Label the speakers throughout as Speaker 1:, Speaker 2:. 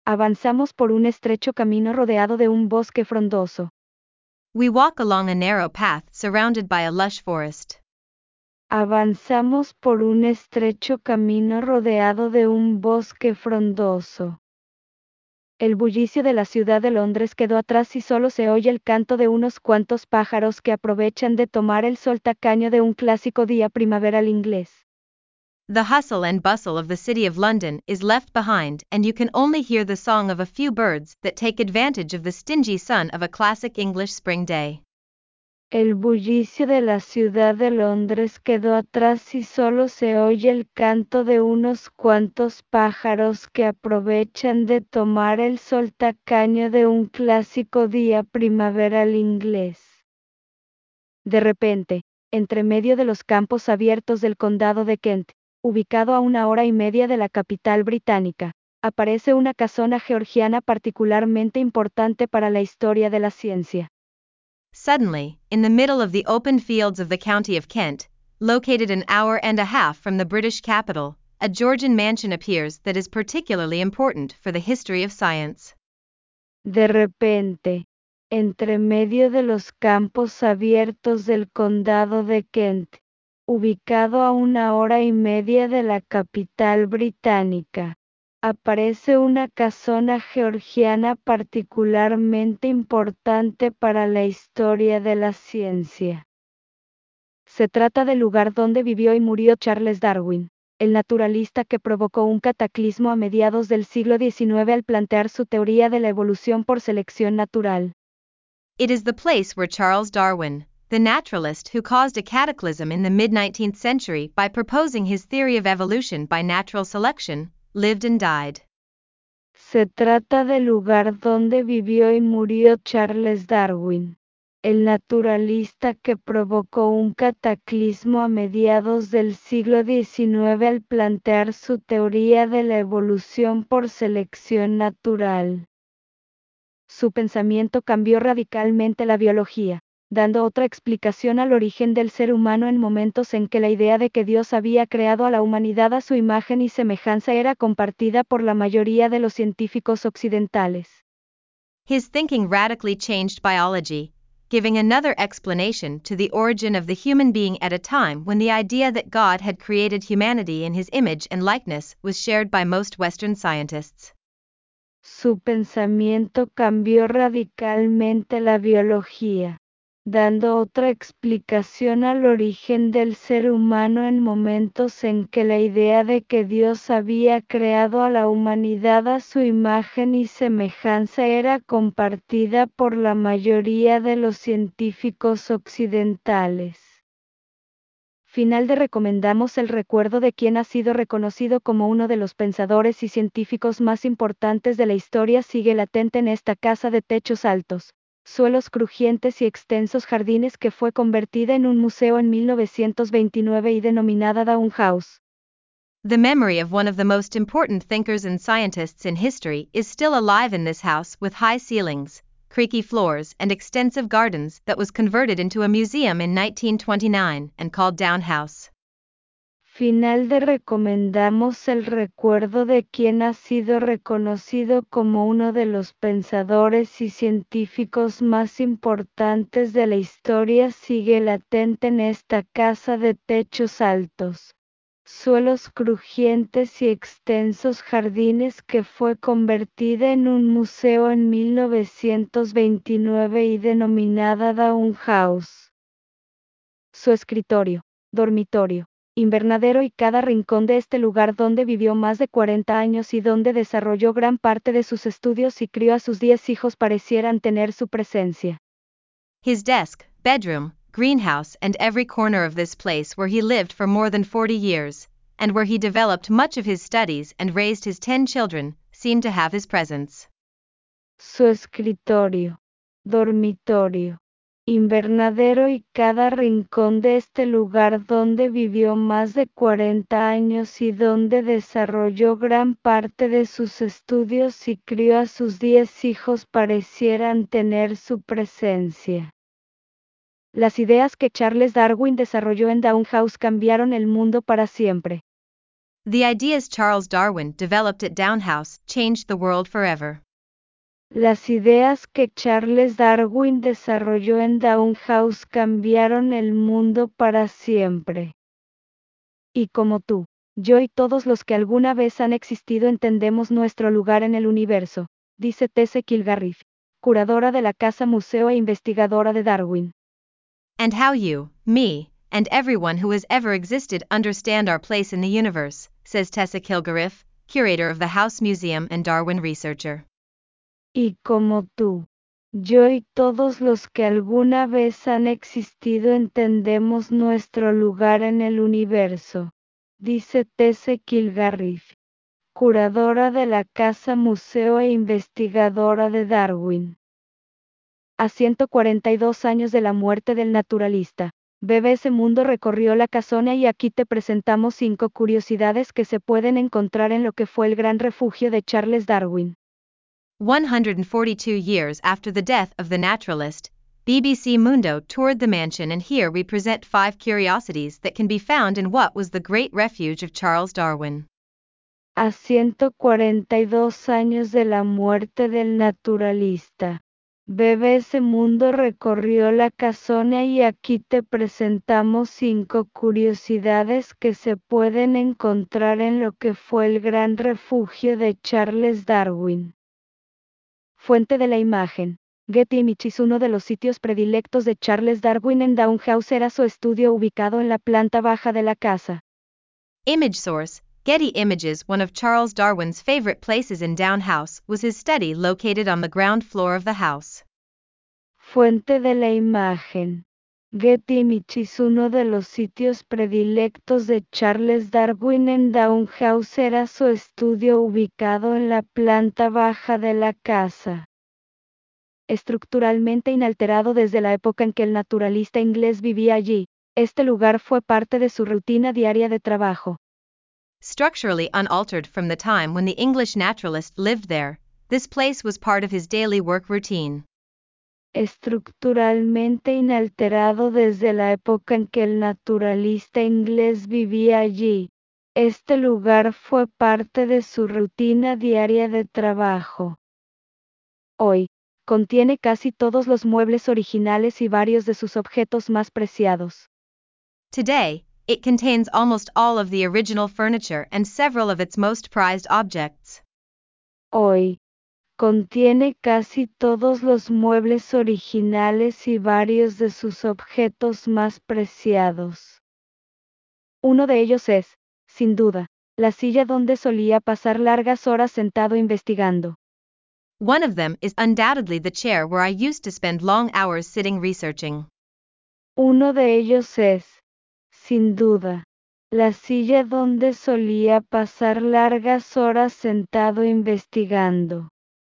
Speaker 1: Avanzamos por un estrecho camino rodeado de un bosque frondoso.
Speaker 2: We walk along a narrow path surrounded by a lush forest.
Speaker 1: Avanzamos por un estrecho camino rodeado de un bosque frondoso. El bullicio de la ciudad de Londres quedó atrás y solo se oye el canto de unos cuantos pájaros que aprovechan de tomar el sol tacaño de un clásico día primaveral inglés.
Speaker 2: The hustle and bustle of the city of London is left behind, and you can only hear the song of a few birds that take advantage of the stingy sun of a classic English spring day.
Speaker 1: El bullicio de la ciudad de Londres quedó atrás y solo se oye el canto de unos cuantos pájaros que aprovechan de tomar el sol tacaño de un clásico día primaveral inglés. De repente, entre medio de los campos abiertos del condado de Kent, ubicado a 1 hora y media de la capital británica, aparece una casona georgiana particularmente importante para la historia de la ciencia.
Speaker 2: Suddenly, in the middle of the open fields of the county of Kent, located an hour and a half from the British capital, a Georgian mansion appears that is particularly important for the history of science.
Speaker 1: De repente, entre medio de los campos abiertos del condado de Kent, ubicado a 1 hora y media de la capital británica, aparece una casona georgiana particularmente importante para la historia de la ciencia. Se trata del lugar donde vivió y murió Charles Darwin, el naturalista que provocó un cataclismo a mediados del siglo XIX al plantear su teoría de la evolución por selección natural.
Speaker 2: It is the place where Charles Darwin, the naturalist who caused a cataclysm in the mid-19th century by proposing his theory of evolution by natural selection, lived and died.
Speaker 1: Se trata del lugar donde vivió y murió Charles Darwin, el naturalista que provocó un cataclismo a mediados del siglo XIX al plantear su teoría de la evolución por selección natural. Su pensamiento cambió radicalmente la biología, dando otra explicación al origen del ser humano en momentos en que la idea de que Dios había creado a la humanidad a su imagen y semejanza era compartida por la mayoría de los científicos occidentales.
Speaker 2: His thinking radically changed biology, giving another explanation to the origin of the human being at a time when the idea that God had created humanity in his image and likeness was shared by most Western scientists.
Speaker 1: Su pensamiento cambió radicalmente la biología, dando otra explicación al origen del ser humano en momentos en que la idea de que Dios había creado a la humanidad a su imagen y semejanza era compartida por la mayoría de los científicos occidentales. Final de recomendamos el recuerdo de quien ha sido reconocido como uno de los pensadores y científicos más importantes de la historia sigue latente en esta casa de techos altos, suelos crujientes y extensos jardines que fue convertida en un museo en 1929 y denominada Dawn House.
Speaker 2: The memory of one of the most important thinkers and scientists in history is still alive in this house with high ceilings, creaky floors and extensive gardens that was converted into a museum in 1929 and called Dawn House.
Speaker 1: Final de recomendamos el recuerdo de quien ha sido reconocido como uno de los pensadores y científicos más importantes de la historia sigue latente en esta casa de techos altos, suelos crujientes y extensos jardines que fue convertida en un museo en 1929 y denominada Dawn House. Su escritorio, dormitorio, invernadero y cada rincón de este lugar donde vivió más de 40 años y donde desarrolló gran parte de sus estudios y crió a sus 10 hijos parecieran tener su presencia.
Speaker 2: His desk, bedroom, greenhouse and every corner of this place where he lived for more than 40 years, and where he developed much of his studies and raised his 10 children, seem to have his presence.
Speaker 1: Su escritorio, dormitorio, invernadero y cada rincón de este lugar donde vivió más de 40 años y donde desarrolló gran parte de sus estudios y crió a sus 10 hijos parecieran tener su presencia. Las ideas que Charles Darwin desarrolló en Dawn House cambiaron el mundo para siempre.
Speaker 2: The ideas Charles Darwin developed at Down House changed the world forever.
Speaker 1: Las ideas que Charles Darwin desarrolló en Down House cambiaron el mundo para siempre. Y como tú, yo y todos los que alguna vez han existido entendemos nuestro lugar en el universo, dice Tesse Kilgarriff, curadora de la Casa Museo e investigadora de Darwin.
Speaker 2: And how you, me, and everyone who has ever existed understand our place in the universe, says Tessa Kilgarriff, curator of the House Museum and Darwin researcher.
Speaker 1: Y como tú, yo y todos los que alguna vez han existido entendemos nuestro lugar en el universo, dice Tesse Kilgarriff, curadora de la Casa Museo e investigadora de Darwin. A 142 años de la muerte del naturalista, BBC Mundo recorrió la casona y aquí te presentamos 5 curiosidades que se pueden encontrar en lo que fue el gran refugio de Charles Darwin.
Speaker 2: 142 years after the death of the naturalist, BBC Mundo toured the mansion, and here we present 5 curiosities that can be found in what was the great refuge of Charles Darwin.
Speaker 1: A 142 años de la muerte del naturalista, BBC Mundo recorrió la casona y aquí te presentamos 5 curiosidades que se pueden encontrar en lo que fue el gran refugio de Charles Darwin. Fuente de la imagen. Getty Images. Uno de los sitios predilectos de Charles Darwin en Down House era su estudio ubicado en la planta baja de la casa.
Speaker 2: Image source. Getty Images. One of Charles Darwin's favorite places in Down House was his study located on the ground floor of the house.
Speaker 1: Fuente de la imagen. Getty Images. Uno de los sitios predilectos de Charles Darwin en Down House era su estudio ubicado en la planta baja de la casa. Estructuralmente inalterado desde la época en que el naturalista inglés vivía allí, este lugar fue parte de su rutina diaria de trabajo.
Speaker 2: Structurally unaltered from the time when the English naturalist lived there, this place was part of his daily work routine.
Speaker 1: Estructuralmente inalterado desde la época en que el naturalista inglés vivía allí, este lugar fue parte de su rutina diaria de trabajo. Hoy, contiene casi todos los muebles originales y varios de sus objetos más preciados.
Speaker 2: Today, it contains almost all of the original furniture and several of its most prized objects.
Speaker 1: Hoy, contiene casi todos los muebles originales y varios de sus objetos más preciados. Uno de ellos es, sin duda, la silla donde solía pasar largas horas sentado investigando.
Speaker 2: One of them is undoubtedly the chair where I used to spend long hours sitting researching.
Speaker 1: Uno de ellos es, sin duda, la silla donde solía pasar largas horas sentado investigando.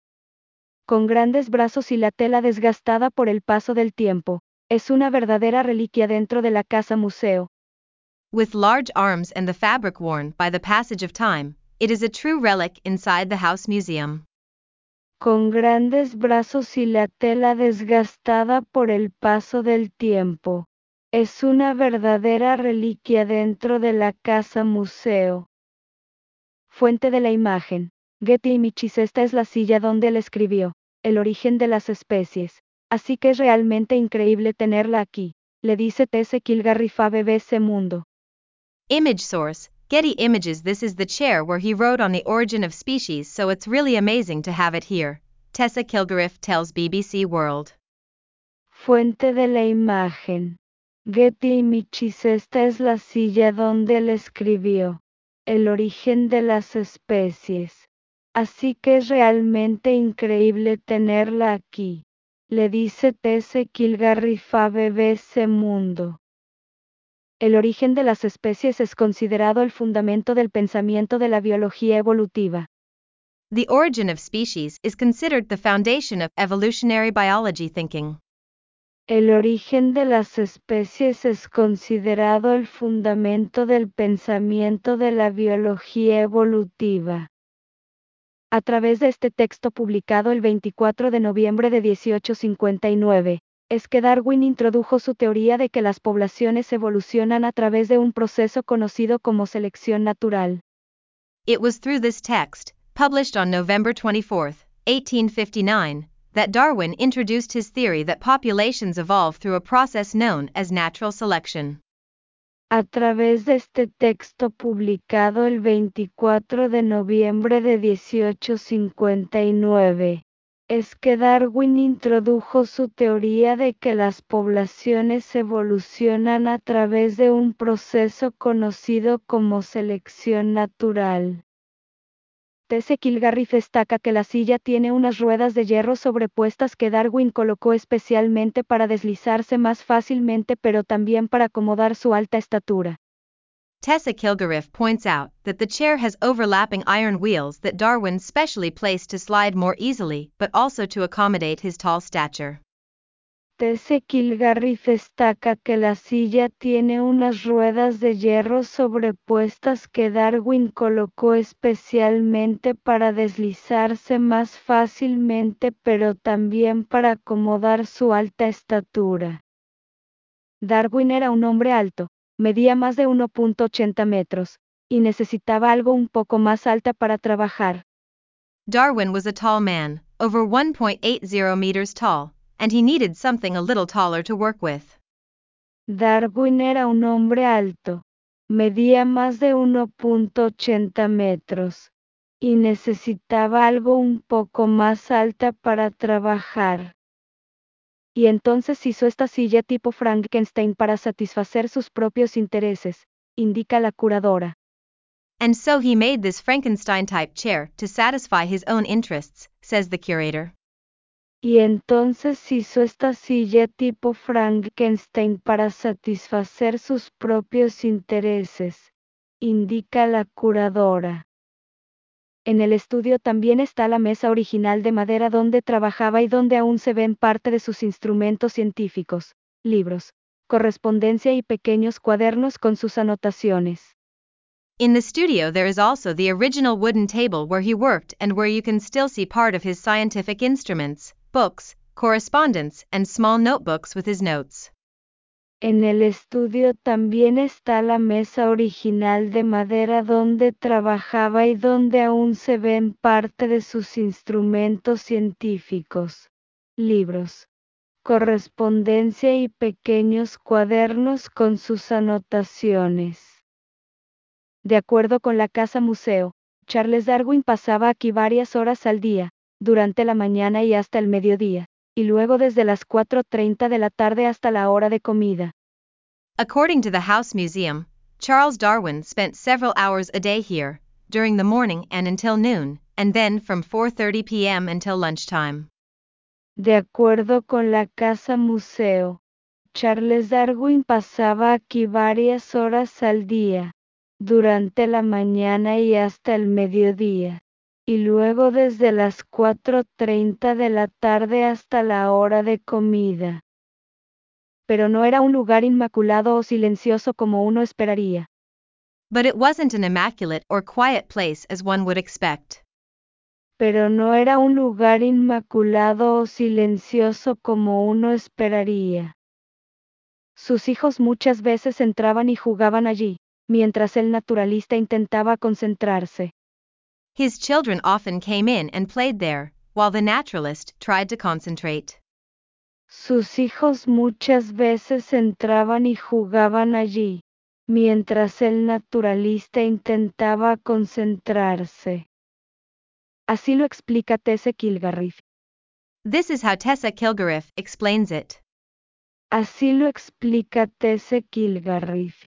Speaker 1: Con grandes brazos y la tela desgastada por el paso del tiempo, es una verdadera reliquia dentro de la casa museo.
Speaker 2: With large arms and the fabric worn by the passage of time, it is a true relic inside the House Museum.
Speaker 1: Con grandes brazos y la tela desgastada por el paso del tiempo, es una verdadera reliquia dentro de la casa museo. Fuente de la imagen. Getty Images. Esta es la silla donde él escribió El origen de las especies, así que es realmente increíble tenerla aquí, le dice Tesse Kilgarriff a BBC Mundo.
Speaker 2: Image source, Getty Images. This is the chair where he wrote on the origin of species, so it's really amazing to have it here, Tessa Kilgarriff tells BBC World.
Speaker 1: Fuente de la imagen. Getty Images. Esta es la silla donde él escribió El origen de las especies, así que es realmente increíble tenerla aquí, le dice Tesse Kilgarriff a BBC Mundo. El origen de las especies es considerado el fundamento del pensamiento de la biología evolutiva.
Speaker 2: The origin of species is considered the foundation of evolutionary biology thinking.
Speaker 1: El origen de las especies es considerado el fundamento del pensamiento de la biología evolutiva. A través de este texto publicado el 24 de noviembre de 1859, es que Darwin introdujo su teoría de que las poblaciones evolucionan a través de un proceso conocido como selección natural.
Speaker 2: It was through this text, published on November 24, 1859, that Darwin introduced his theory that populations evolve through a process known as natural selection.
Speaker 1: A través de este texto publicado el 24 de noviembre de 1859, es que Darwin introdujo su teoría de que las poblaciones evolucionan a través de un proceso conocido como selección natural. T.C. Kilgarriff destaca que la silla tiene unas ruedas de hierro sobrepuestas que Darwin colocó especialmente para deslizarse más fácilmente pero también para acomodar su alta estatura.
Speaker 2: Tessa Kilgariff points out that the chair has overlapping iron wheels that Darwin specially placed to slide more easily but also to accommodate his tall stature.
Speaker 1: T.C. Kilgarriff destaca que la silla tiene unas ruedas de hierro sobrepuestas que Darwin colocó especialmente para deslizarse más fácilmente pero también para acomodar su alta estatura. Darwin era un hombre alto, medía más de 1.80 metros, y necesitaba algo un poco más alta para trabajar.
Speaker 2: Darwin was a tall man, over 1.80 meters tall, and he needed something a little taller to work with.
Speaker 1: Darwin era un hombre alto, medía más de 1.80 metros, y necesitaba algo un poco más alta para trabajar. Y entonces hizo esta silla tipo Frankenstein para satisfacer sus propios intereses, indica la curadora.
Speaker 2: And so he made this Frankenstein-type chair to satisfy his own interests, says the curator.
Speaker 1: Y entonces hizo esta silla tipo Frankenstein para satisfacer sus propios intereses, indica la curadora. En el estudio también está la mesa original de madera donde trabajaba y donde aún se ven parte de sus instrumentos científicos, libros, correspondencia y pequeños cuadernos con sus anotaciones.
Speaker 2: In the studio there is also the original wooden table where he worked and where you can still see part of his scientific instruments, books, correspondence, and small notebooks with his notes.
Speaker 1: En el estudio también está la mesa original de madera donde trabajaba y donde aún se ven parte de sus instrumentos científicos, libros, correspondencia y pequeños cuadernos con sus anotaciones. De acuerdo con la Casa Museo, Charles Darwin pasaba aquí varias horas al día, durante la mañana y hasta el mediodía, y luego desde las 4:30 de la tarde hasta la hora de comida.
Speaker 2: According to the House Museum, Charles Darwin spent several hours a day here, during the morning and until noon, and then from 4:30 p.m. until lunchtime.
Speaker 1: De acuerdo con la Casa Museo, Charles Darwin pasaba aquí varias horas al día, durante la mañana y hasta el mediodía, y luego desde las 4:30 de la tarde hasta la hora de comida. Pero no era un lugar inmaculado o silencioso como uno esperaría.
Speaker 2: But it wasn't an immaculate or quiet place as one would expect.
Speaker 1: Pero no era un lugar inmaculado o silencioso como uno esperaría. Sus hijos muchas veces entraban y jugaban allí, mientras el naturalista intentaba concentrarse.
Speaker 2: His children often came in and played there, while the naturalist tried to concentrate.
Speaker 1: Sus hijos muchas veces entraban y jugaban allí, mientras el naturalista intentaba concentrarse. Así lo explica T.C. Kilgarriff.
Speaker 2: This is how Tessa Kilgariff explains it.
Speaker 1: Así lo explica T.C. Kilgarriff.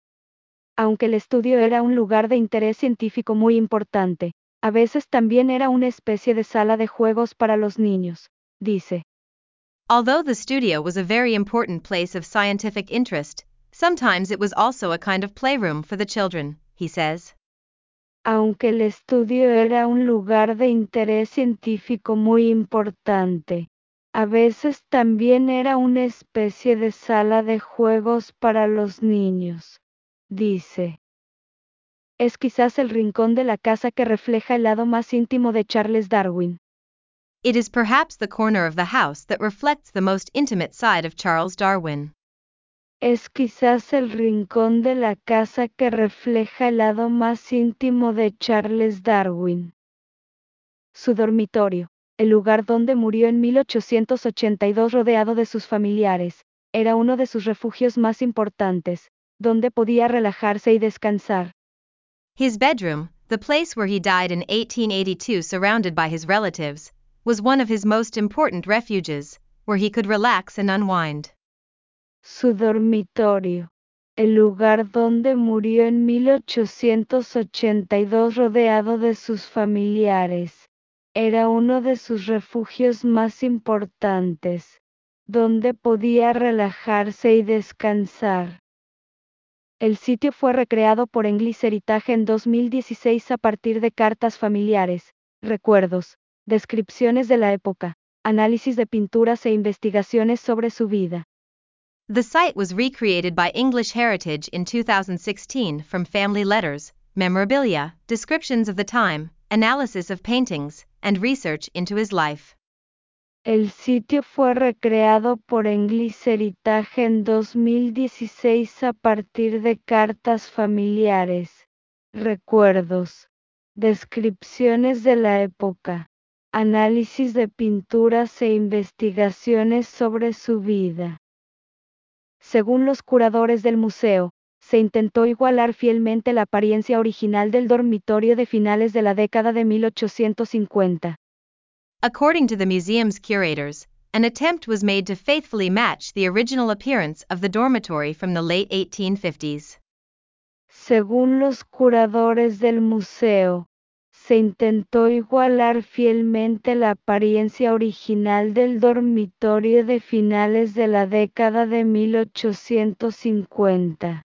Speaker 1: Aunque el estudio era un lugar de interés científico muy importante, a veces también era una especie de sala de juegos para los niños, dice.
Speaker 2: Although the studio was a very important place of scientific interest, sometimes it was also a kind of playroom for the children, he says.
Speaker 1: Aunque el estudio era un lugar de interés científico muy importante, a veces también era una especie de sala de juegos para los niños, dice. Es quizás el rincón de la casa que refleja el lado más íntimo de Charles Darwin.
Speaker 2: It is perhaps the corner of the house that reflects the most intimate side of Charles Darwin.
Speaker 1: Es quizás el rincón de la casa que refleja el lado más íntimo de Charles Darwin. Su dormitorio, el lugar donde murió en 1882 rodeado de sus familiares, era uno de sus refugios más importantes, donde podía relajarse y descansar.
Speaker 2: His bedroom, the place where he died in 1882 surrounded by his relatives, was one of his most important refuges, where he could relax and unwind.
Speaker 1: Su dormitorio, el lugar donde murió en 1882 rodeado de sus familiares, era uno de sus refugios más importantes, donde podía relajarse y descansar. El sitio fue recreado por English Heritage en 2016 a partir de cartas familiares, recuerdos, descripciones de la época, análisis de pinturas e investigaciones sobre su vida.
Speaker 2: The site was recreated by English Heritage in 2016 from family letters, memorabilia, descriptions of the time, analysis of paintings, and research into his life.
Speaker 1: El sitio fue recreado por English Heritage en 2016 a partir de cartas familiares, recuerdos, descripciones de la época, análisis de pinturas e investigaciones sobre su vida. Según los curadores del museo, se intentó igualar fielmente la apariencia original del dormitorio de finales de la década de 1850.
Speaker 2: According to the museum's curators, an attempt was made to faithfully match the original appearance of the dormitory from the late 1850s.
Speaker 1: Según los curadores del museo, se intentó igualar fielmente la apariencia original del dormitorio de finales de la década de 1850.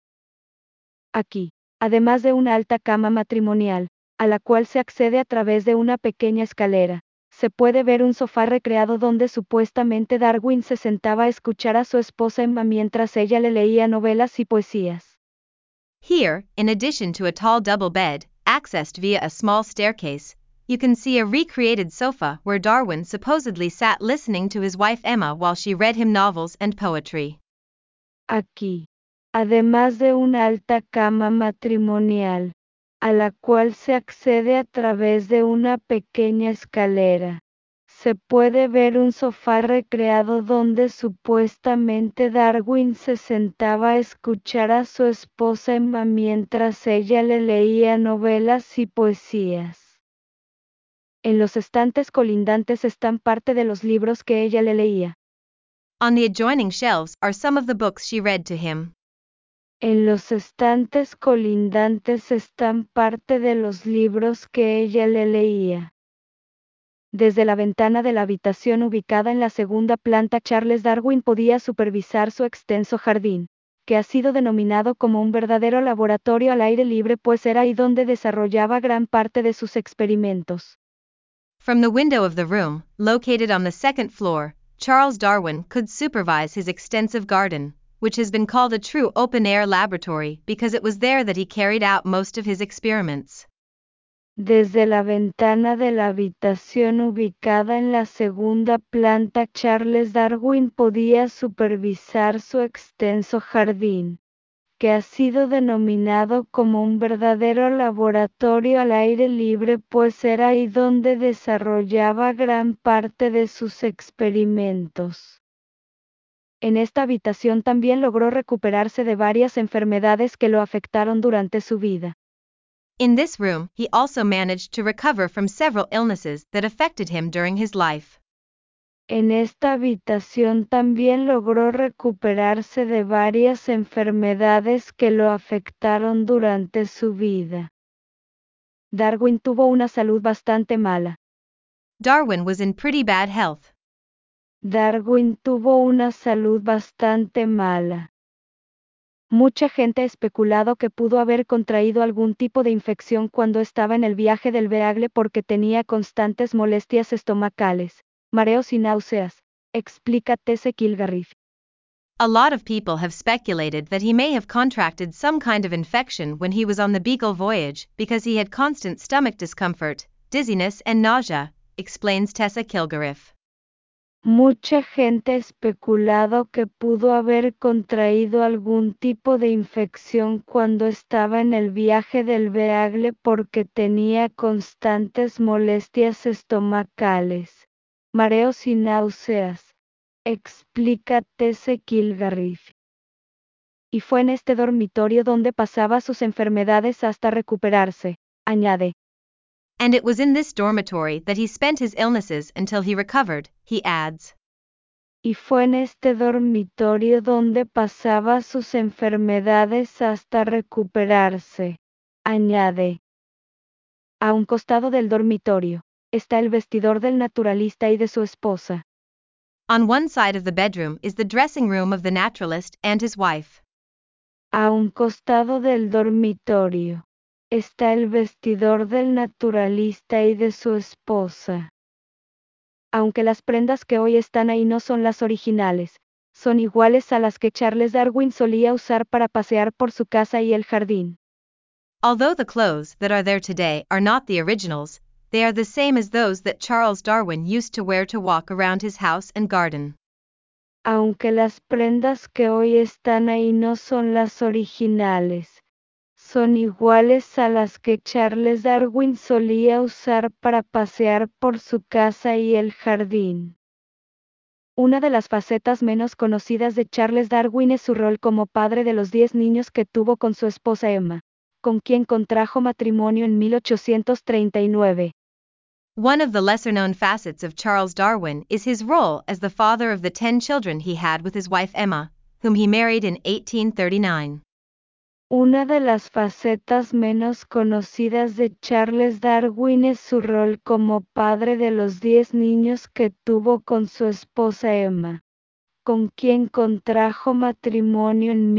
Speaker 1: Aquí, además de una alta cama matrimonial, a la cual se accede a través de una pequeña escalera, se puede ver un sofá recreado donde supuestamente Darwin se sentaba a escuchar a su esposa Emma mientras ella le leía novelas y poesías.
Speaker 2: Here, in addition to a tall double bed, accessed via a small staircase, you can see a recreated sofa where Darwin supposedly sat listening to his wife Emma while she read him novels and poetry.
Speaker 1: Aquí, además de una alta cama matrimonial, a la cual se accede a través de una pequeña escalera, se puede ver un sofá recreado donde supuestamente Darwin se sentaba a escuchar a su esposa Emma mientras ella le leía novelas y poesías. En los estantes colindantes están parte de los libros que ella le leía.
Speaker 2: On the adjoining shelves are some of the books she read to him.
Speaker 1: En los estantes colindantes están parte de los libros que ella le leía. Desde la ventana de la habitación ubicada en la segunda planta, Charles Darwin podía supervisar su extenso jardín, que ha sido denominado como un verdadero laboratorio al aire libre, pues era ahí donde desarrollaba gran parte de sus experimentos.
Speaker 2: From the window of the room, located on the second floor, Charles Darwin could supervise his extensive garden, which has been called a true open-air laboratory because it was there that he carried out most of his experiments.
Speaker 1: Desde la ventana de la habitación ubicada en la segunda planta, Charles Darwin podía supervisar su extenso jardín, que ha sido denominado como un verdadero laboratorio al aire libre, pues era ahí donde desarrollaba gran parte de sus experimentos. En esta habitación también logró recuperarse de varias enfermedades que lo afectaron durante su vida.
Speaker 2: In this room, he also managed to recover from several illnesses that affected him during his life.
Speaker 1: En esta habitación también logró recuperarse de varias enfermedades que lo afectaron durante su vida. Darwin tuvo una salud bastante mala.
Speaker 2: Darwin was in pretty bad health.
Speaker 1: Darwin tuvo una salud bastante mala. Mucha gente ha especulado que pudo haber contraído algún tipo de infección cuando estaba en el viaje del Beagle porque tenía constantes molestias estomacales, mareos y náuseas, explica Tesse Kilgarriff.
Speaker 2: A lot of people have speculated that he may have contracted some kind of infection when he was on the Beagle voyage because he had constant stomach discomfort, dizziness and nausea, explains Tessa Kilgariff.
Speaker 1: Mucha gente ha especulado que pudo haber contraído algún tipo de infección cuando estaba en el viaje del Beagle porque tenía constantes molestias estomacales, mareos y náuseas, explica Tesse Kilgarriff. Y fue en este dormitorio donde pasaba sus enfermedades hasta recuperarse, añade.
Speaker 2: And it was in this dormitory that he spent his illnesses until he recovered, he adds.
Speaker 1: Y fue en este dormitorio donde pasaba sus enfermedades hasta recuperarse, añade. A un costado del dormitorio, está el vestidor del naturalista y de su esposa.
Speaker 2: On one side of the bedroom is the dressing room of the naturalist and his wife.
Speaker 1: A un costado del dormitorio, está el vestidor del naturalista y de su esposa. Aunque las prendas que hoy están ahí no son las originales, son iguales a las que Charles Darwin solía usar para pasear por su casa y el jardín.
Speaker 2: Although the clothes that are there today are not the originals, they are the same as those that Charles Darwin used to wear to walk around his house and garden.
Speaker 1: Aunque las prendas que hoy están ahí no son las originales, son iguales a las que Charles Darwin solía usar para pasear por su casa y el jardín. Una de las facetas menos conocidas de Charles Darwin es su rol como padre de los 10 niños que tuvo con su esposa Emma, con quien contrajo matrimonio en 1839.
Speaker 2: One of the lesser-known facets of Charles Darwin is his role as the father of the 10 children he had with his wife Emma, whom he married in 1839.
Speaker 1: Una de las facetas menos conocidas de Charles Darwin es su rol como padre de los 10 niños que tuvo con su esposa Emma, con quien contrajo matrimonio en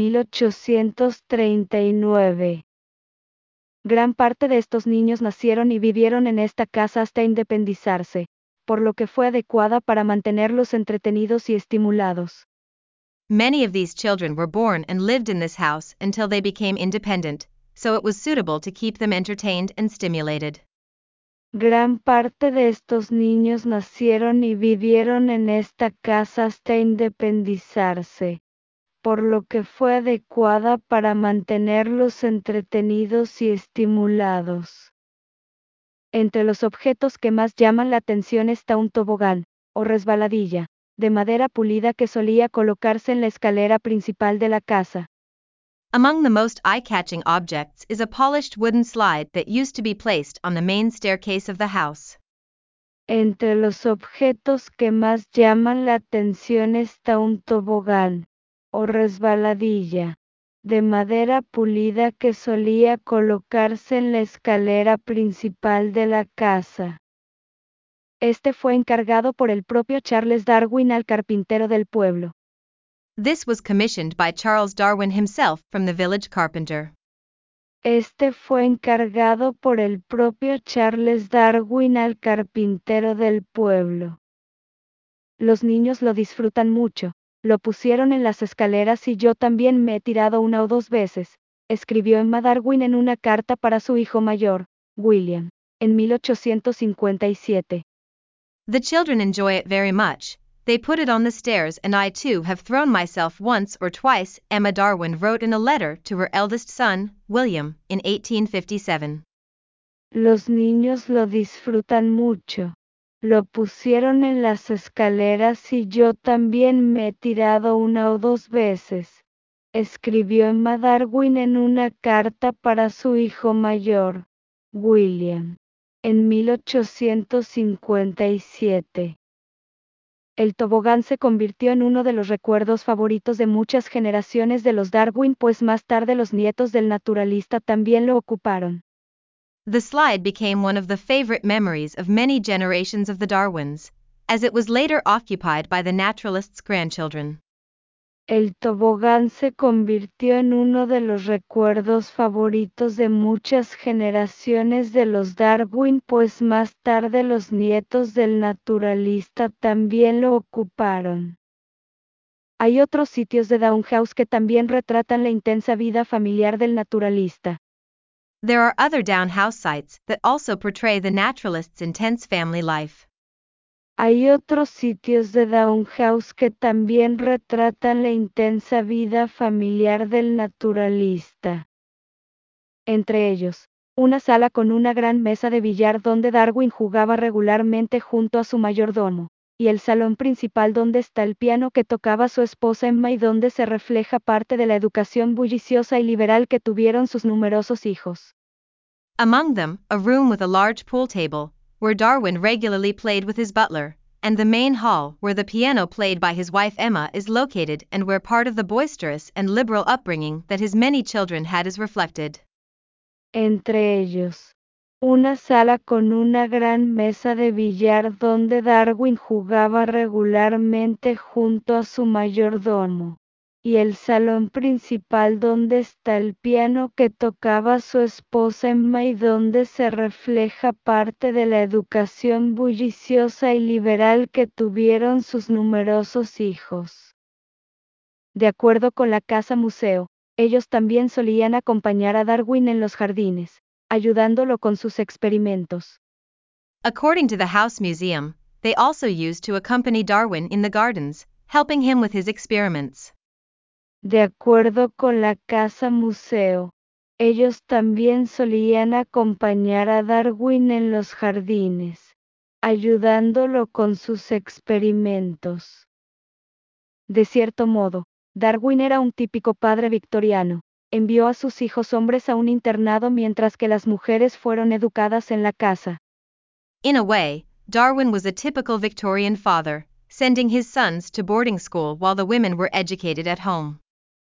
Speaker 1: 1839. Gran parte de estos niños nacieron y vivieron en esta casa hasta independizarse, por lo que fue adecuada para mantenerlos entretenidos y estimulados.
Speaker 2: Many of these children were born and lived in this house until they became independent, so it was suitable to keep them entertained and stimulated.
Speaker 1: Gran parte de estos niños nacieron y vivieron en esta casa hasta independizarse, por lo que fue adecuada para mantenerlos entretenidos y estimulados. Entre los objetos que más llaman la atención está un tobogán, o resbaladilla, de madera pulida que solía colocarse en la escalera principal de la casa.
Speaker 2: Among the most eye-catching objects is a polished wooden slide that used to be placed on the main staircase of the house.
Speaker 1: Entre los objetos que más llaman la atención está un tobogán, o resbaladilla, de madera pulida que solía colocarse en la escalera principal de la casa. Este fue encargado por el propio Charles Darwin al carpintero del pueblo.
Speaker 2: This was commissioned by Charles Darwin himself from the village carpenter.
Speaker 1: Este fue encargado por el propio Charles Darwin al carpintero del pueblo. Los niños lo disfrutan mucho, lo pusieron en las escaleras y yo también me he tirado 1 o 2 veces, escribió Emma Darwin en una carta para su hijo mayor, William, en 1857.
Speaker 2: The children enjoy it very much. They put it on the stairs and I too have thrown myself once or twice, Emma Darwin wrote in a letter to her eldest son, William, in 1857.
Speaker 1: Los niños lo disfrutan mucho. Lo pusieron en las escaleras y yo también me he tirado 1 o 2 veces, escribió Emma Darwin en una carta para su hijo mayor, William, en 1857. El tobogán se convirtió en uno de los recuerdos favoritos de muchas generaciones de los Darwin, pues más tarde los nietos del naturalista también lo ocuparon.
Speaker 2: The slide became one of the favorite memories of many generations of the Darwins, as it was later occupied by the naturalist's grandchildren.
Speaker 1: El tobogán se convirtió en uno de los recuerdos favoritos de muchas generaciones de los Darwin, pues más tarde los nietos del naturalista también lo ocuparon. Hay otros sitios de Down House que también retratan la intensa vida familiar del naturalista.
Speaker 2: There are other Down House sites that also portray the naturalist's intense family life.
Speaker 1: Hay otros sitios de Down House que también retratan la intensa vida familiar del naturalista. Entre ellos, una sala con una gran mesa de billar donde Darwin jugaba regularmente junto a su mayordomo, y el salón principal donde está el piano que tocaba su esposa Emma y donde se refleja parte de la educación bulliciosa y liberal que tuvieron sus numerosos hijos.
Speaker 2: Among them, a room with a large pool table, where Darwin regularly played with his butler, and the main hall where the piano played by his wife Emma is located and where part of the boisterous and liberal upbringing that his many children had is reflected.
Speaker 1: Entre ellos, una sala con una gran mesa de billar donde Darwin jugaba regularmente junto a su mayordomo, y el salón principal donde está el piano que tocaba su esposa Emma y donde se refleja parte de la educación bulliciosa y liberal que tuvieron sus numerosos hijos. De acuerdo con la casa museo, ellos también solían acompañar a Darwin en los jardines, ayudándolo con sus experimentos.
Speaker 2: According to the House Museum, they also used to accompany Darwin in the gardens, helping him with his experiments.
Speaker 1: De acuerdo con la casa museo, ellos también solían acompañar a Darwin en los jardines, ayudándolo con sus experimentos. De cierto modo, Darwin era un típico padre victoriano. Envió a sus hijos hombres a un internado mientras que las mujeres fueron educadas en la casa.
Speaker 2: In a way, Darwin was a typical Victorian father, sending his sons to boarding school while the women were educated at home.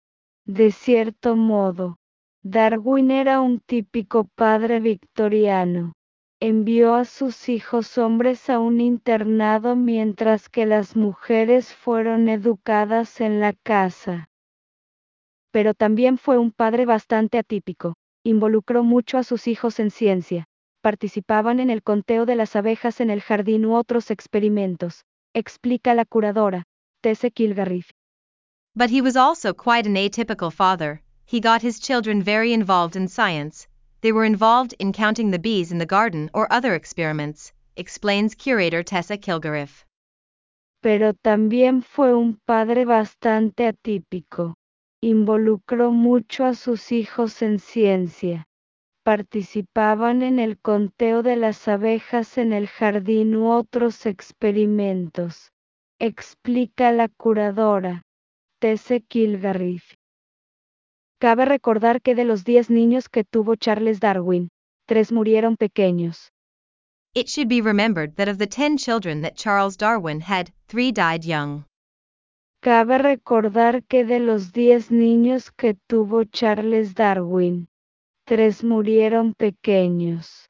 Speaker 1: De cierto modo, Darwin era un típico padre victoriano. Envió a sus hijos hombres a un internado mientras que las mujeres fueron educadas en la casa. Pero también fue un padre bastante atípico. Involucró mucho a sus hijos en ciencia. Participaban en el conteo de las abejas en el jardín u otros experimentos, explica la curadora, Tesse Kilgarriff.
Speaker 2: But he was also quite an atypical father. He got his children very involved in science. They were involved in counting the bees in the garden or other experiments, explains curator Tessa Kilgariff.
Speaker 1: Pero también fue un padre bastante atípico. Involucró mucho a sus hijos en ciencia. Participaban en el conteo de las abejas en el jardín u otros experimentos, explica la curadora, Tesse Kilgarriff. Cabe recordar que de los 10 niños que tuvo Charles Darwin, 3 murieron pequeños.
Speaker 2: It should be remembered that of the 10 children that Charles Darwin had, 3 died young.
Speaker 1: Cabe recordar que de los 10 niños que tuvo Charles Darwin, 3 murieron pequeños.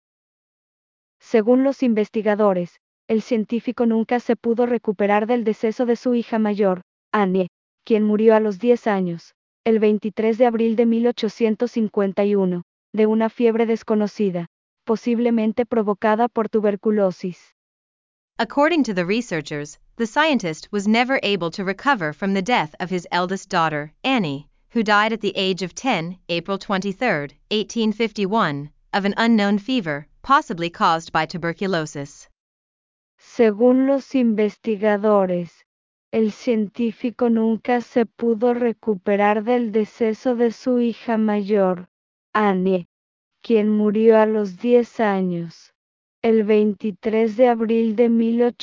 Speaker 1: Según los investigadores, el científico nunca se pudo recuperar del deceso de su hija mayor, Annie, quien murió a los 10 años, el 23 de abril de 1851, de una fiebre desconocida, posiblemente provocada por tuberculosis.
Speaker 2: According to the researchers, the scientist was never able to recover from the death of his eldest daughter, Annie, who died at the age of 10, April 23, 1851, of an unknown fever, possibly caused by tuberculosis.
Speaker 1: Según los investigadores, el científico nunca se pudo recuperar del deceso de su hija mayor, Annie, quien murió a los 10 años, el 23 de abril de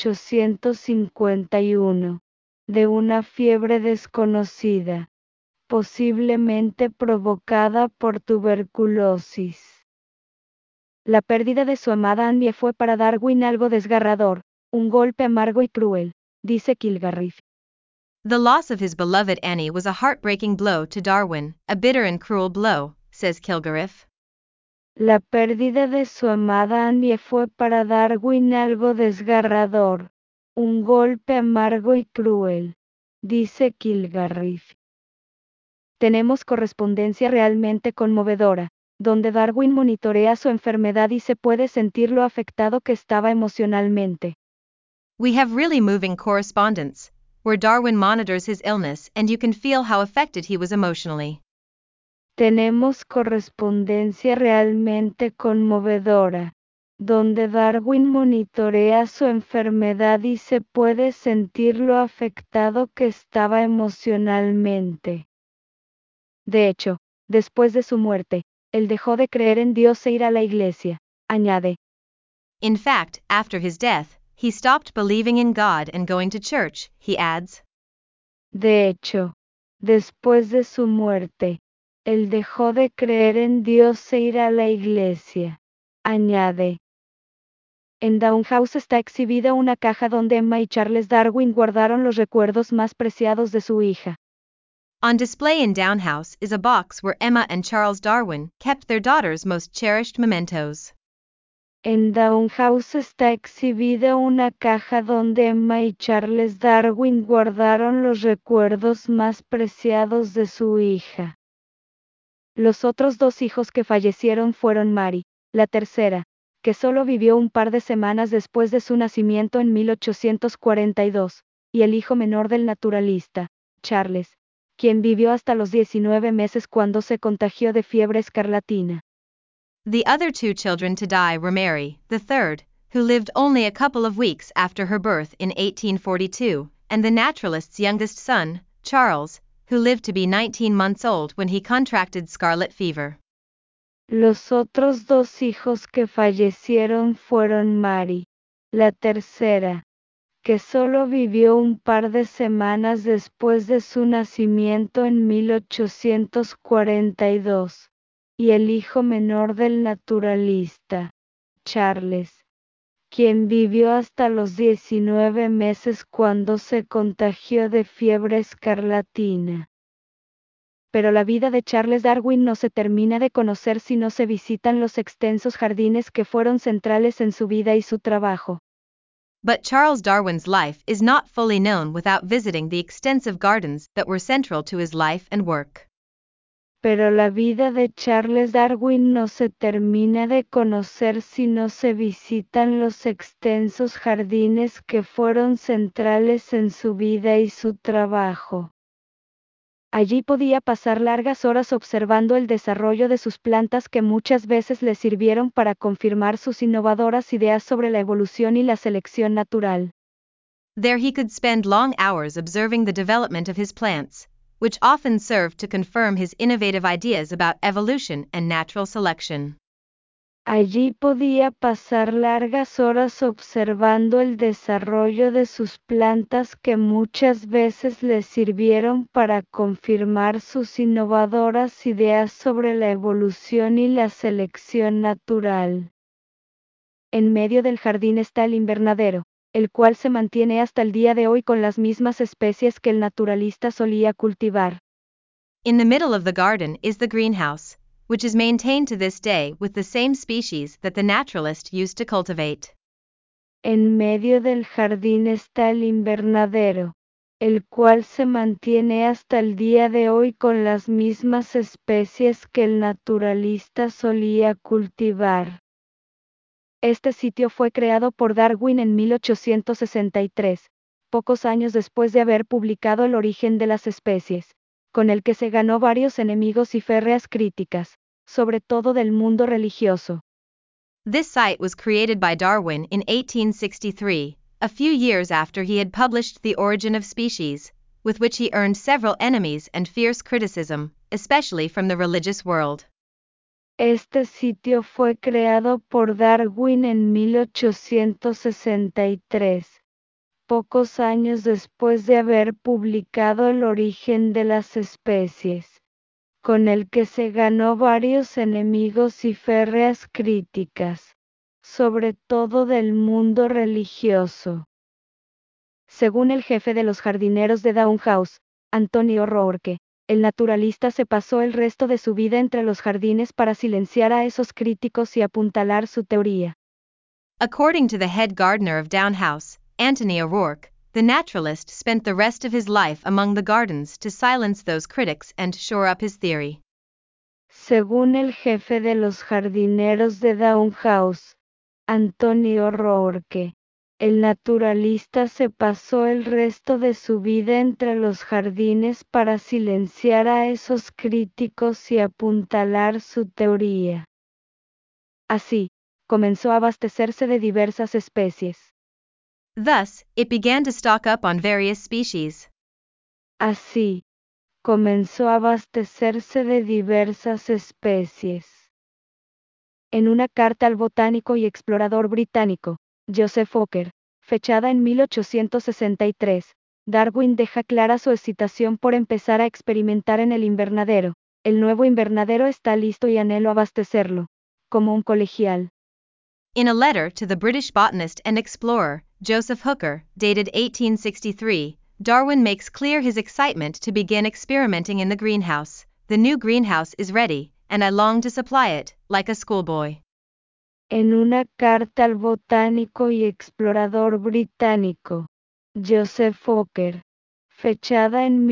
Speaker 1: 1851, de una fiebre desconocida, posiblemente provocada por tuberculosis. La pérdida de su amada Annie fue para Darwin algo desgarrador, un golpe amargo y cruel, dice Kilgarriff.
Speaker 2: The loss of his beloved Annie was a heartbreaking blow to Darwin, a bitter and cruel blow, says Kilgarriff.
Speaker 1: La pérdida de su amada Annie fue para Darwin algo desgarrador, un golpe amargo y cruel, dice Kilgarriff. Tenemos correspondencia realmente conmovedora, donde Darwin monitorea su enfermedad y se puede sentir lo afectado que estaba emocionalmente.
Speaker 2: We have really moving correspondence, where Darwin monitors his illness and you can feel how affected he was emotionally.
Speaker 1: Tenemos correspondencia realmente conmovedora, donde Darwin monitorea su enfermedad y se puede sentir lo afectado que estaba emocionalmente. De hecho, después de su muerte, él dejó de creer en Dios e ir a la iglesia, añade.
Speaker 2: In fact, after his death, he stopped believing in God and going to church, he adds.
Speaker 1: De hecho, después de su muerte, él dejó de creer en Dios e ir a la iglesia, añade. En Down House está exhibida una caja donde Emma y Charles Darwin guardaron los recuerdos más preciados de su hija.
Speaker 2: On display in Down House is a box where Emma and Charles Darwin kept their daughter's most cherished mementos.
Speaker 1: En Down House está exhibida una caja donde Emma y Charles Darwin guardaron los recuerdos más preciados de su hija. Los otros dos hijos que fallecieron fueron Mary, la tercera, que solo vivió un par de semanas después de su nacimiento en 1842, y el hijo menor del naturalista, Charles, quien vivió hasta los 19 meses cuando se contagió de fiebre escarlatina.
Speaker 2: The other two children to die were Mary, the third, who lived only a couple of weeks after her birth in 1842, and the naturalist's youngest son, Charles, who lived to be 19 months old when he contracted scarlet fever.
Speaker 1: Los otros dos hijos que fallecieron fueron Mary, la tercera, que solo vivió un par de semanas después de su nacimiento en 1842, y el hijo menor del naturalista, Charles, quien vivió hasta los 19 meses cuando se contagió de fiebre escarlatina. Pero la vida de Charles Darwin no se termina de conocer si no se visitan los extensos jardines que fueron centrales en su vida y su trabajo.
Speaker 2: But Charles Darwin's life is not fully known without visiting the extensive gardens that were central to his life and work.
Speaker 1: Pero la vida de Charles Darwin no se termina de conocer si no se visitan los extensos jardines que fueron centrales en su vida y su trabajo. Allí podía pasar largas horas observando el desarrollo de sus plantas que muchas veces le sirvieron para confirmar sus innovadoras ideas sobre la evolución y la selección natural.
Speaker 2: There he could spend long hours observing the development of his plants, which often served to confirm his innovative ideas about evolution and natural selection.
Speaker 1: Allí podía pasar largas horas observando el desarrollo de sus plantas que muchas veces le sirvieron para confirmar sus innovadoras ideas sobre la evolución y la selección natural. En medio del jardín está el invernadero, el cual se mantiene hasta el día de hoy con las mismas especies que el naturalista solía cultivar.
Speaker 2: In the middle of the garden is the greenhouse, which is maintained to this day with the same species that the naturalist used to cultivate.
Speaker 1: En medio del jardín está el invernadero, el cual se mantiene hasta el día de hoy con las mismas especies que el naturalista solía cultivar. Este sitio fue creado por Darwin en 1863, pocos años después de haber publicado El origen de las especies, con el que se ganó varios enemigos y férreas críticas, sobre todo del mundo religioso.
Speaker 2: This site was created by Darwin in 1863, a few years after he had published The Origin of Species, with which he earned several enemies and fierce criticism, especially from the religious world.
Speaker 1: Este sitio fue creado por Darwin en 1863, pocos años después de haber publicado El origen de las especies, con el que se ganó varios enemigos y férreas críticas, sobre todo del mundo religioso. Según el jefe de los jardineros de Down House, Anthony O'Rourke, el naturalista se pasó el resto de su vida entre los jardines para silenciar a esos críticos y apuntalar su teoría.
Speaker 2: According to the head gardener of Down House, Anthony O'Rourke, the naturalist spent the rest of his life among the gardens to silence those critics and shore up his theory.
Speaker 1: Según el jefe de los jardineros de Down House, Anthony O'Rourke, el naturalista se pasó el resto de su vida entre los jardines para silenciar a esos críticos y apuntalar su teoría. Así, comenzó a abastecerse de diversas especies.
Speaker 2: Thus, it began to stock up on various species.
Speaker 1: Así, comenzó a abastecerse de diversas especies. En una carta al botánico y explorador británico, Joseph Hooker, fechada en 1863, Darwin deja clara su excitación por empezar a experimentar en el invernadero. El nuevo invernadero está listo y anhelo abastecerlo, como un colegial.
Speaker 2: In a letter to the British botanist and explorer, Joseph Hooker, dated 1863, Darwin makes clear his excitement to begin experimenting in the greenhouse. The new greenhouse is ready, and I long to supply it, like a schoolboy.
Speaker 1: En una carta al botánico y explorador británico, Joseph Hooker, fechada en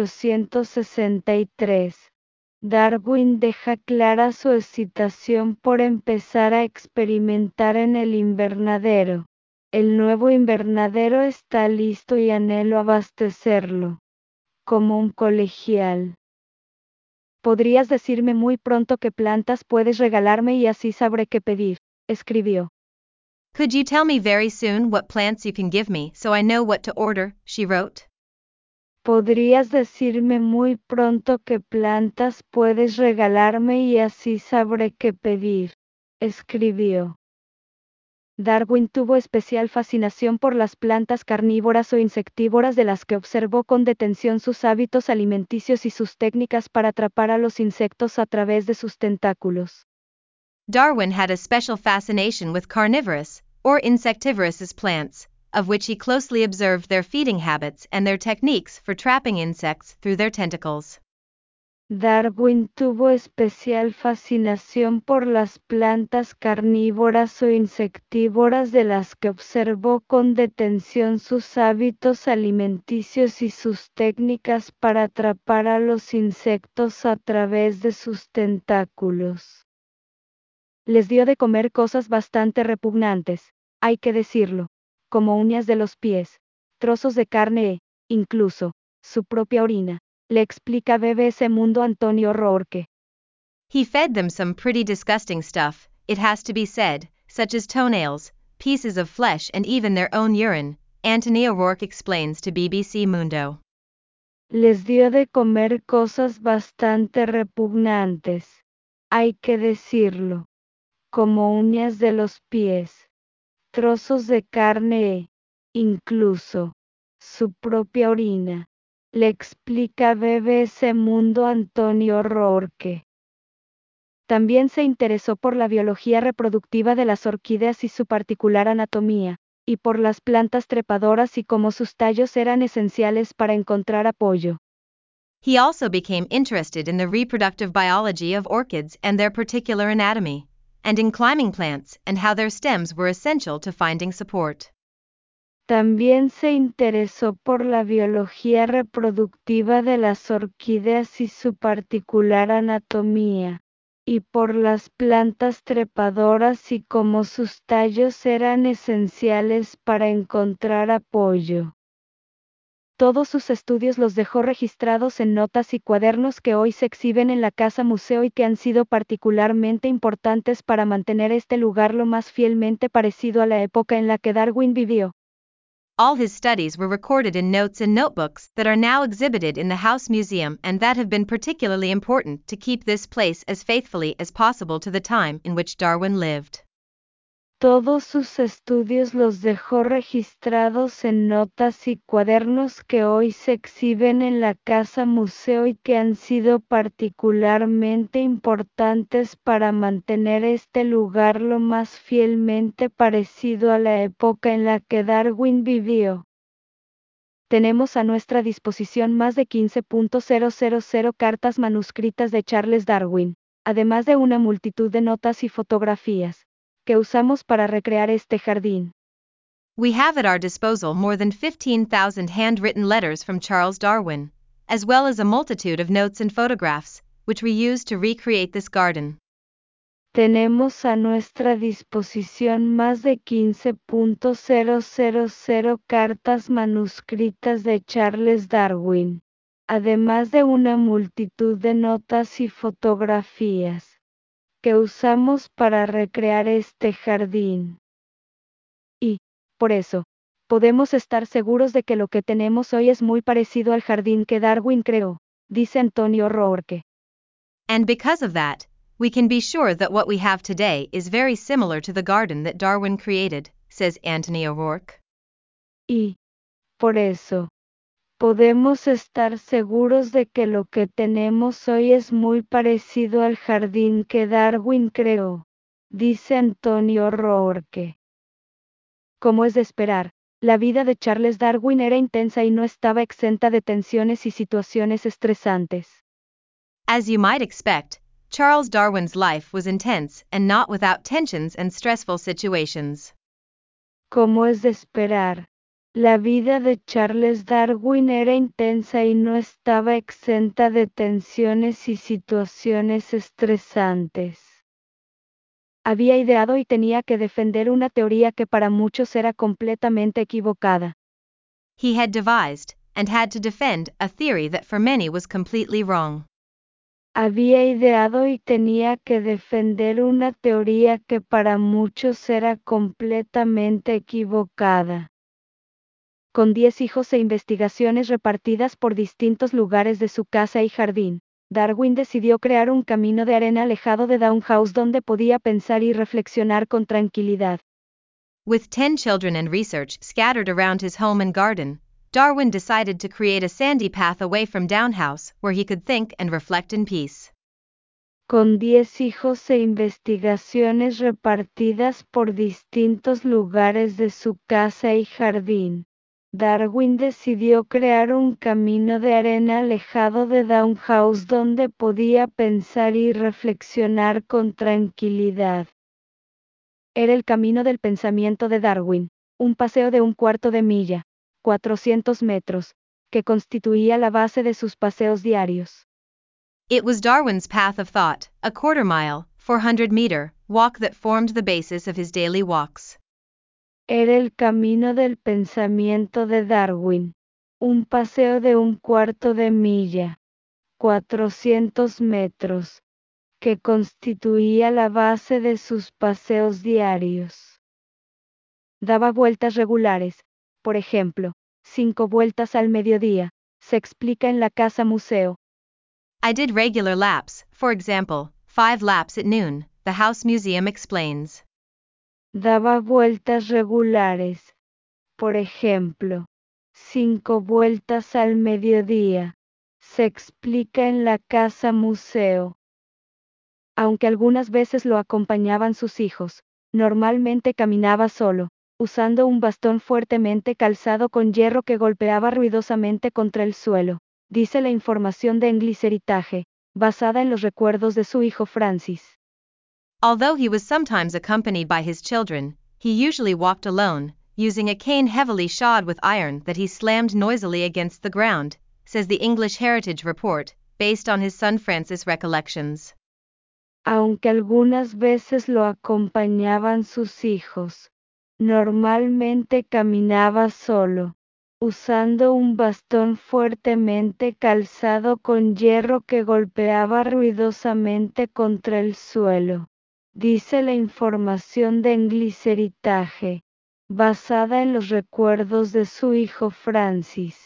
Speaker 1: 1863, Darwin deja clara su excitación por empezar a experimentar en el invernadero. El nuevo invernadero está listo y anhelo abastecerlo, como un colegial. Podrías decirme muy pronto qué plantas puedes regalarme y así sabré qué pedir, escribió.
Speaker 2: Could you tell me very soon what plants you can give me so I know what to order? She wrote.
Speaker 1: Podrías decirme muy pronto qué plantas puedes regalarme y así sabré qué pedir, escribió. Darwin tuvo especial fascinación por las plantas carnívoras o insectívoras de las que observó con detención sus hábitos alimenticios y sus técnicas para atrapar a los insectos a través de sus tentáculos.
Speaker 2: Darwin had a special fascination with carnivorous, or insectivorous plants, of which he closely observed their feeding habits and their techniques for trapping insects through their tentacles.
Speaker 1: Darwin tuvo especial fascinación por las plantas carnívoras o insectívoras de las que observó con detención sus hábitos alimenticios y sus técnicas para atrapar a los insectos a través de sus tentáculos. Les dio de comer cosas bastante repugnantes, hay que decirlo, como uñas de los pies, trozos de carne e, incluso, su propia orina, le explica BBC Mundo Antonio Rourke.
Speaker 2: He fed them some pretty disgusting stuff, it has to be said, such as toenails, pieces of flesh and even their own urine, Anthony O'Rourke explains to BBC Mundo.
Speaker 1: Les dio de comer cosas bastante repugnantes, hay que decirlo, como uñas de los pies, trozos de carne e, incluso, su propia orina, le explica BBC Mundo Antonio Rourke. También se interesó por la biología reproductiva de las orquídeas y su particular anatomía, y por las plantas trepadoras y cómo sus tallos eran esenciales para encontrar apoyo.
Speaker 2: He also became interested in the reproductive biology of orchids and their particular anatomy, and in climbing plants and how their stems were essential to finding support.
Speaker 1: También se interesó por la biología reproductiva de las orquídeas y su particular anatomía, y por las plantas trepadoras y cómo sus tallos eran esenciales para encontrar apoyo. Todos sus estudios los dejó registrados en notas y cuadernos que hoy se exhiben en la Casa Museo y que han sido particularmente importantes para mantener este lugar lo más fielmente parecido a la época en la que Darwin vivió.
Speaker 2: All his studies were recorded in notes and notebooks that are now exhibited in the House Museum and that have been particularly important to keep this place as faithfully as possible to the time in which Darwin lived.
Speaker 1: Todos sus estudios los dejó registrados en notas y cuadernos que hoy se exhiben en la Casa Museo y que han sido particularmente importantes para mantener este lugar lo más fielmente parecido a la época en la que Darwin vivió. Tenemos a nuestra disposición más de 15.000 cartas manuscritas de Charles Darwin, además de una multitud de notas y fotografías que usamos para recrear este jardín.
Speaker 2: We have at our disposal more than 15,000 handwritten letters from Charles Darwin, as well as a multitude of notes and photographs, which we use to recreate this garden.
Speaker 1: Tenemos a nuestra disposición más de 15.000 cartas manuscritas de Charles Darwin, además de una multitud de notas y fotografías que usamos para recrear este jardín. Y, por eso, podemos estar seguros de que lo que tenemos hoy es muy parecido al jardín que Darwin creó, dice Antonio Rourke.
Speaker 2: And because of that, we can be sure that what we have today is very similar to the garden that Darwin created, says Anthony O'Rourke.
Speaker 1: Y, por eso, podemos estar seguros de que lo que tenemos hoy es muy parecido al jardín que Darwin creó, dice Antonio Rourke. Como es de esperar, la vida de Charles Darwin era intensa y no estaba exenta de tensiones y situaciones estresantes.
Speaker 2: As you might expect, Charles Darwin's life was intense and not without tensions and stressful situations.
Speaker 1: Como es de esperar, la vida de Charles Darwin era intensa y no estaba exenta de tensiones y situaciones estresantes. Había ideado y tenía que defender una teoría que para muchos era completamente equivocada.
Speaker 2: He had devised, and had to defend, a theory that for many was completely wrong.
Speaker 1: Había ideado y tenía que defender una teoría que para muchos era completamente equivocada. Con 10 hijos e investigaciones repartidas por distintos lugares de su casa y jardín, Darwin decidió crear un camino de arena alejado de Down House donde podía pensar y reflexionar con tranquilidad.
Speaker 2: With 10 children and research scattered around his home and garden, Darwin decided to create a sandy path away from Down House where he could think and reflect in peace.
Speaker 1: Con 10 hijos e investigaciones repartidas por distintos lugares de su casa y jardín, Darwin decidió crear un camino de arena alejado de Down House donde podía pensar y reflexionar con tranquilidad. Era el camino del pensamiento de Darwin, un paseo de 1/4 de milla, 400 metros, que constituía la base de sus paseos diarios.
Speaker 2: It was Darwin's path of thought, a 1/4 mile, 400-meter, walk that formed the basis of his daily walks.
Speaker 1: Era el camino del pensamiento de Darwin, un paseo de 1/4 de milla, 400 metros, que constituía la base de sus paseos diarios. Daba vueltas regulares, por ejemplo, 5 vueltas al mediodía, se explica en la casa museo.
Speaker 2: I did regular laps, for example, 5 laps at noon, the House Museum explains.
Speaker 1: Daba vueltas regulares, por ejemplo, 5 vueltas al mediodía, se explica en la casa museo. Aunque algunas veces lo acompañaban sus hijos, normalmente caminaba solo, usando un bastón fuertemente calzado con hierro que golpeaba ruidosamente contra el suelo, dice la información de English Heritage, basada en los recuerdos de su hijo Francis.
Speaker 2: Although he was sometimes accompanied by his children, he usually walked alone, using a cane heavily shod with iron that he slammed noisily against the ground, says the English Heritage Report, based on his son Francis' recollections.
Speaker 1: Aunque algunas veces lo acompañaban sus hijos, normalmente caminaba solo, usando un bastón fuertemente calzado con hierro que golpeaba ruidosamente contra el suelo, dice la información de English Heritage, basada en los recuerdos de su hijo Francis.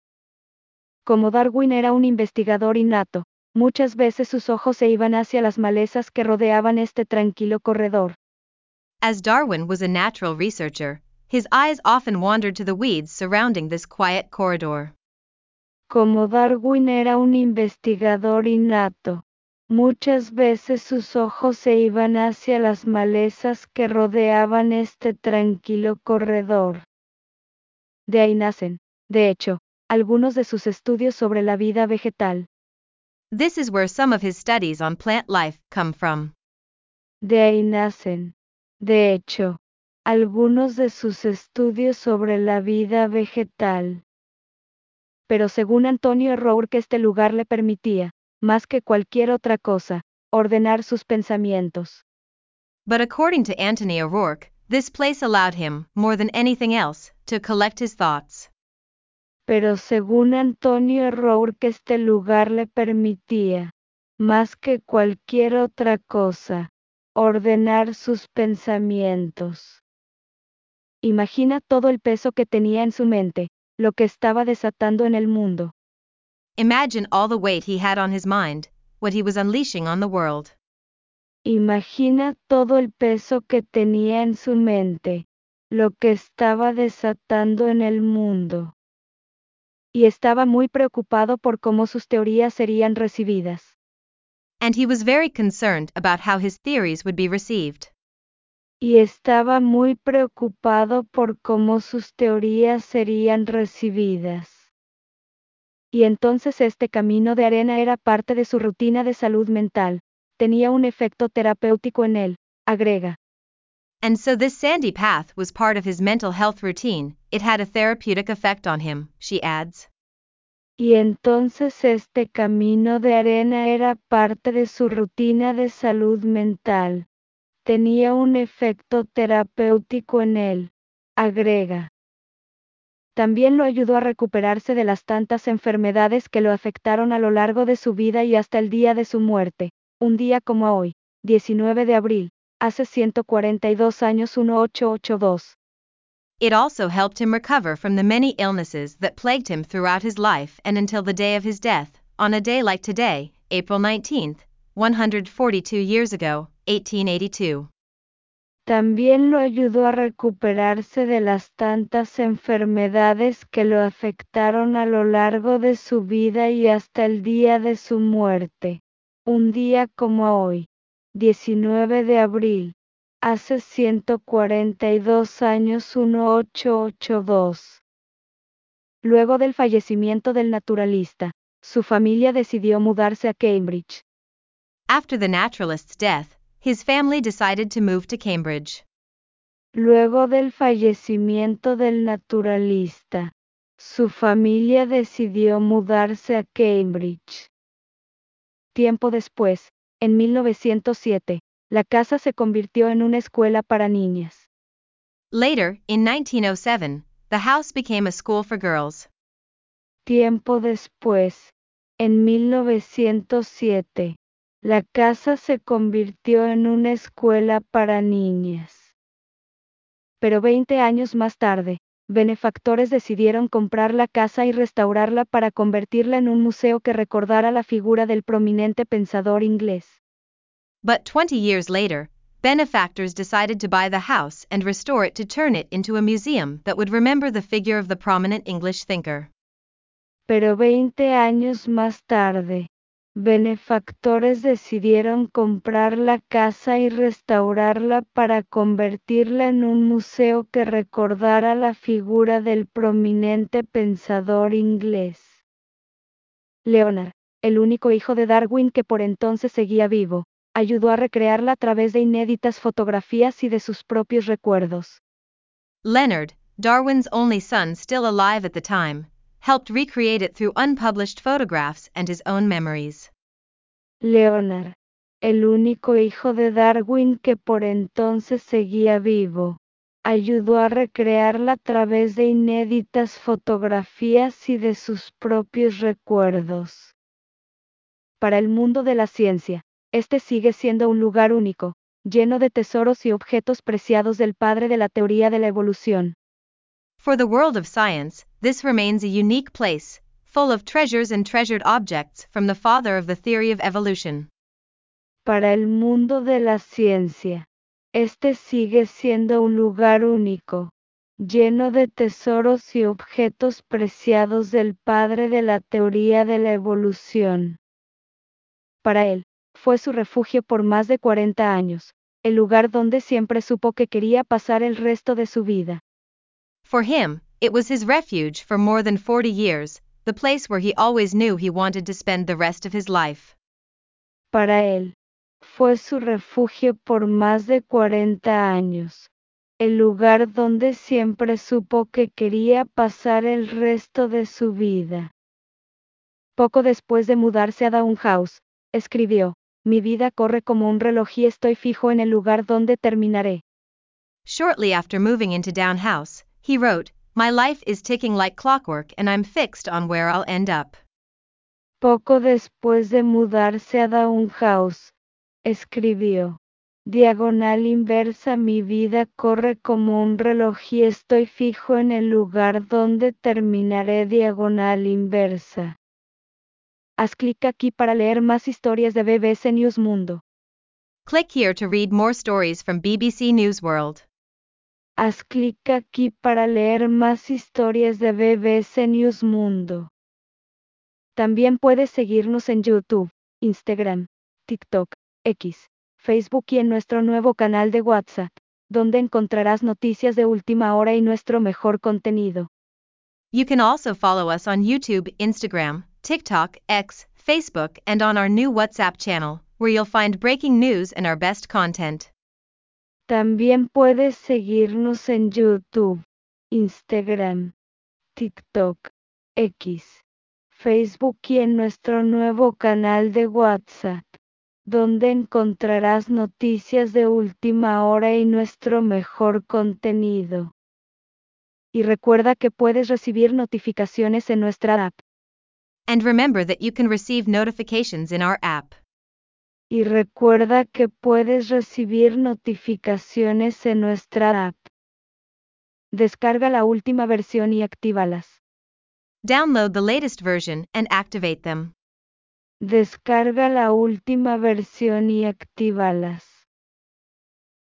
Speaker 1: Como Darwin era un investigador innato, muchas veces sus ojos se iban hacia las malezas que rodeaban este tranquilo corredor.
Speaker 2: As Darwin was a natural researcher, his eyes often wandered to the weeds surrounding this quiet corridor.
Speaker 1: Como Darwin era un investigador innato, muchas veces sus ojos se iban hacia las malezas que rodeaban este tranquilo corredor. De ahí nacen, de hecho, algunos de sus estudios sobre la vida vegetal.
Speaker 2: This is where some of his studies on plant life come from.
Speaker 1: De ahí nacen, de hecho, algunos de sus estudios sobre la vida vegetal. Pero según Antonio Rourke este lugar le permitía, más que cualquier otra cosa, ordenar sus pensamientos.
Speaker 2: But according to Anthony O'Rourke, this place allowed him, more than anything else, to collect his thoughts.
Speaker 1: Pero según Antonio Rourke este lugar le permitía, más que cualquier otra cosa, ordenar sus pensamientos. Imagina todo el peso que tenía en su mente, lo que estaba desatando en el mundo.
Speaker 2: Imagine all the weight he had on his mind, what he was unleashing on the world.
Speaker 1: Imagina todo el peso que tenía en su mente, lo que estaba desatando en el mundo. Y estaba muy preocupado por cómo sus teorías serían recibidas.
Speaker 2: And he was very concerned about how his theories would be received.
Speaker 1: Y estaba muy preocupado por cómo sus teorías serían recibidas. Y entonces este camino de arena era parte de su rutina de salud mental, tenía un efecto terapéutico en él, agrega.
Speaker 2: And so this sandy path was part of his mental health routine, it had a therapeutic effect on him, she adds.
Speaker 1: Y entonces este camino de arena era parte de su rutina de salud mental. Tenía un efecto terapéutico en él, agrega. También lo ayudó a recuperarse de las tantas enfermedades que lo afectaron a lo largo de su vida y hasta el día de su muerte, un día como hoy, 19 de abril, hace 142 años 1882.
Speaker 2: It also helped him recover from the many illnesses that plagued him throughout his life and until the day of his death, on a day like today, April 19, 142 years ago, 1882.
Speaker 1: También lo ayudó a recuperarse de las tantas enfermedades que lo afectaron a lo largo de su vida y hasta el día de su muerte, un día como hoy, 19 de abril, hace 142 años 1882. Luego del fallecimiento del naturalista, su familia decidió mudarse a Cambridge.
Speaker 2: After the naturalist's death, his family decided to move to Cambridge.
Speaker 1: Luego del fallecimiento del naturalista, su familia decidió mudarse a Cambridge. Tiempo después, en 1907, la casa se convirtió en una escuela para niñas.
Speaker 2: Later, in 1907, the house became a school for girls.
Speaker 1: Tiempo después, en 1907, la casa se convirtió en una escuela para niñas. Pero 20 años más tarde, benefactores decidieron comprar la casa y restaurarla para convertirla en un museo que recordara la figura del prominente pensador inglés.
Speaker 2: But 20 years later, benefactors decided to buy the house and restore it to turn it into a museum that would remember the figure of the prominent English thinker.
Speaker 1: Pero 20 años más tarde, benefactores decidieron comprar la casa y restaurarla para convertirla en un museo que recordara la figura del prominente pensador inglés. Leonard, el único hijo de Darwin que por entonces seguía vivo, ayudó a recrearla a través de inéditas fotografías y de sus propios recuerdos.
Speaker 2: Leonard, Darwin's only son still alive at the time, helped recreate it through unpublished photographs and his own memories.
Speaker 1: Leonard, el único hijo de Darwin que por entonces seguía vivo, ayudó a recrearla a través de inéditas fotografías y de sus propios recuerdos. Para el mundo de la ciencia, este sigue siendo un lugar único, lleno de tesoros y objetos preciados del padre de la teoría de la evolución.
Speaker 2: For the world of science, this remains a unique place, full of treasures and treasured objects from the father of the theory of evolution.
Speaker 1: Para el mundo de la ciencia, este sigue siendo un lugar único, lleno de tesoros y objetos preciados del padre de la teoría de la evolución. Para él, fue su refugio por más de 40 años, el lugar donde siempre supo que quería pasar el resto de su vida.
Speaker 2: For him, it was his refuge for more than 40 years, the place where he always knew he wanted to spend the rest of his life.
Speaker 1: Para él, fue su refugio por más de 40 años, el lugar donde siempre supo que quería pasar el resto de su vida. Poco después de mudarse a Down House, escribió, mi vida corre como un reloj y estoy fijo en el lugar donde terminaré.
Speaker 2: Shortly after moving into Down House, he wrote, my life is ticking like clockwork and I'm fixed on where I'll end up.
Speaker 1: Poco después de mudarse a Down House, escribió, Diagonal inversa. Mi vida corre como un reloj y estoy fijo en el lugar donde terminaré. Diagonal inversa. Haz clic aquí para leer más historias de BBC News Mundo.
Speaker 2: Click here to read more stories from BBC News World.
Speaker 1: Haz clic aquí para leer más historias de BBC News Mundo. También puedes seguirnos en YouTube, Instagram, TikTok, X, Facebook y en nuestro nuevo canal de WhatsApp, donde encontrarás noticias de última hora y nuestro mejor contenido.
Speaker 2: You can also follow us on YouTube, Instagram, TikTok, X, Facebook, and on our new WhatsApp channel, where you'll find breaking news and our best content.
Speaker 1: También puedes seguirnos en YouTube, Instagram, TikTok, X, Facebook y en nuestro nuevo canal de WhatsApp, donde encontrarás noticias de última hora y nuestro mejor contenido. Y recuerda que puedes recibir notificaciones en nuestra app.
Speaker 2: And remember that you can receive notifications in our app.
Speaker 1: Y recuerda que puedes recibir notificaciones en nuestra app. Descarga la última versión y actívalas.
Speaker 2: Download the latest version and activate them.
Speaker 1: Descarga la última versión y actívalas.